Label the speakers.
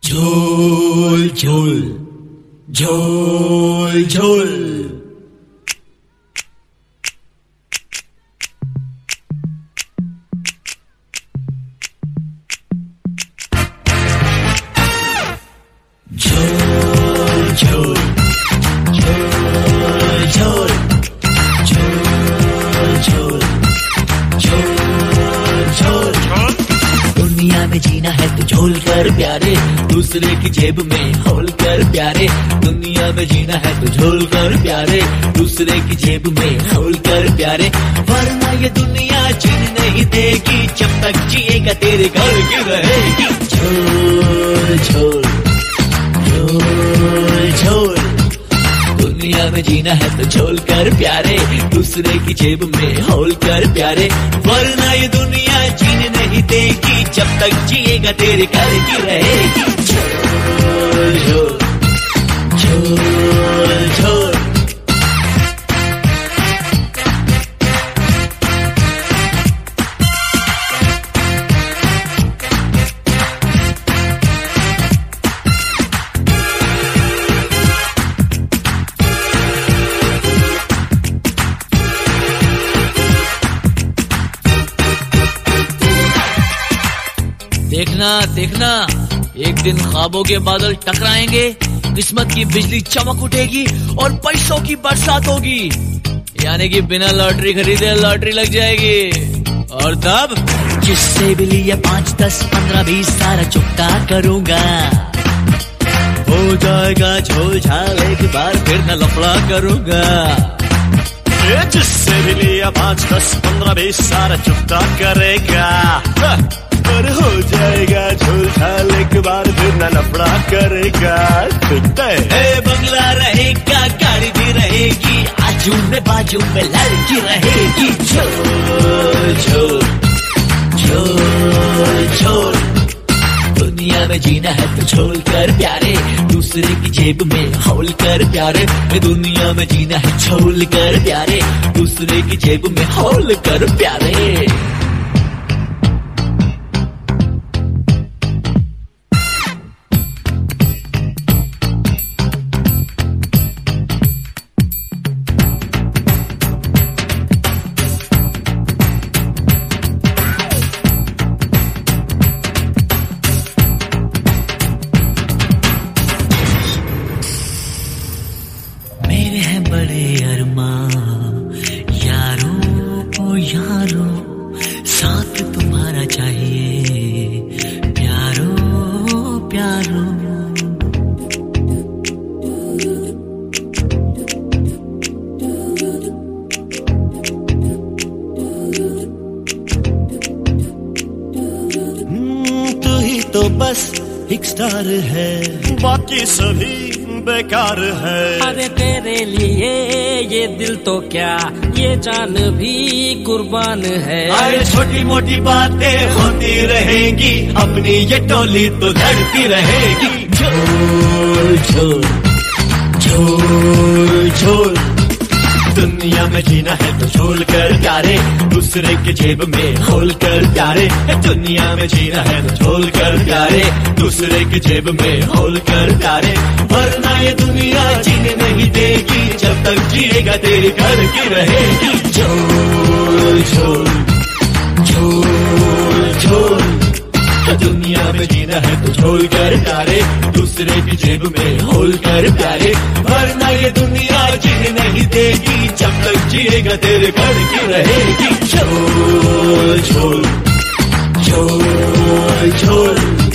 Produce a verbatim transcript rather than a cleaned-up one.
Speaker 1: झोल झोल झोल झोल। झोल झोल झोल झोल झोल झोल झोल झोल। दुनिया में जीना है तो झोल कर प्यारे, दूसरे की जेब में होल कर प्यारे। दुनिया में जीना है तो झोल कर प्यारे, दूसरे की जेब में होल कर प्यारे। वरना ये दुनिया जीन नहीं देगी, जब तक जिएगा तेरे घर की रहेगी। झोल झोल झोल झोल। दुनिया में जीना है तो झोल कर प्यारे, दूसरे की जेब में होल कर प्यारे। वरना ये दुनिया जीने नहीं देगी, जब तक जिएगा तेरे घर की रहेगी। झोल झोल झोल झोल। देखना देखना, एक दिन ख्वाबों के बादल टकराएंगे, किस्मत की बिजली चमक उठेगी और पैसों की बरसात होगी। यानी कि बिना लॉटरी खरीदे लॉटरी लग जाएगी। और तब जिससे भी लिए पाँच दस पंद्रह बीस सारा चुकता करूंगा। हो जाएगा झोल झाल, एक बार फिर न लफड़ा करूंगा।
Speaker 2: जिससे भी लिया पाँच दस पंद्रह बीस सारा चुकता करेगा। पर हो जाएगा झोल झाल, एक बार फिर न लफड़ा करेगा।
Speaker 1: ए बंगला रहेगा, गाड़ी भी रहेगी, आजू में बाजू में लड़की रहेगी। झोल झोल झोल झोल। दुनिया में जीना है तो झोल कर प्यारे, दूसरे की जेब में होल कर प्यारे। दुनिया में जीना है झोल कर प्यारे, दूसरे की जेब में होल कर प्यारे। मेरे हैं बड़े अरमान यारों ओ यारों, साथ तुम्हारा चाहिए प्यारो प्यारो।
Speaker 2: तू ही तो बस एक स्टार है, बाकी सभी बेकार है।
Speaker 3: अरे तेरे लिए ये दिल तो क्या, ये जान भी कुर्बान है।
Speaker 1: अरे छोटी मोटी बातें होती रहेंगी, अपनी ये टोली तो लड़ती रहेगी। झोल झोल झोल झोल। दुनिया में जीना है तो झोल कर प्यारे, दूसरे के जेब में होल कर प्यारे। दुनिया में जीना है तो झोल कर प्यारे, दूसरे के जेब में होल कर प्यारे। वरना ये दुनिया जीने नहीं देगी, जब तक जिएगा तेरे घर की रहेगी। झोल झोल झोल झोल। दुनिया में जीना है तो झोल कर प्यारे, दूसरे की जेब में होल कर प्यारे। वरना ये दुनिया जीने नहीं देगी, जब तक जिएगा तेरे घर की रहेगी। झोल झोल झोल झोल।